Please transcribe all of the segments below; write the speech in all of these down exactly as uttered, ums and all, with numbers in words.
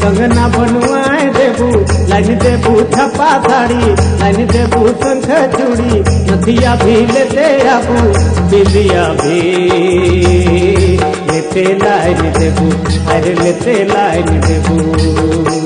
कंगना बनवाए देबू लाइन देबू छपा थाड़ी लाइन देबू शंख चूड़ी नथिया भी लेते आबू बिंदिया भी लेते लाइन देबू अरे लेते लाइन देबू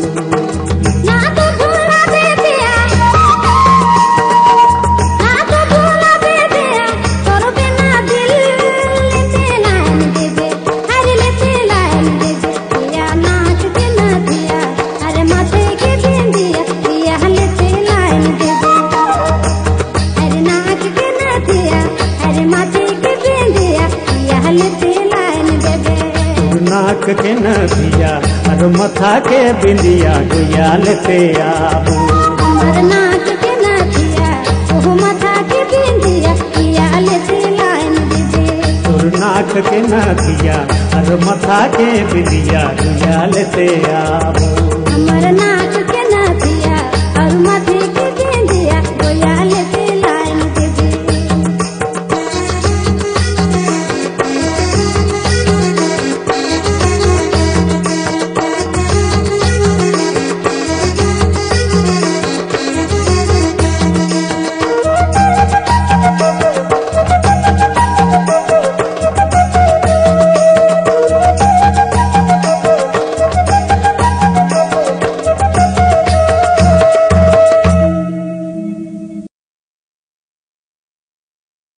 नाक के नथिया और मथा के बिंदिया गुया लेते आबू हमर नाक के नथिया ओह मथा के बिंदिया गुया लेते लाइन देबे तोर नाक के नथिया और मथा के बिंदिया गुया लेते आबू हमर नाक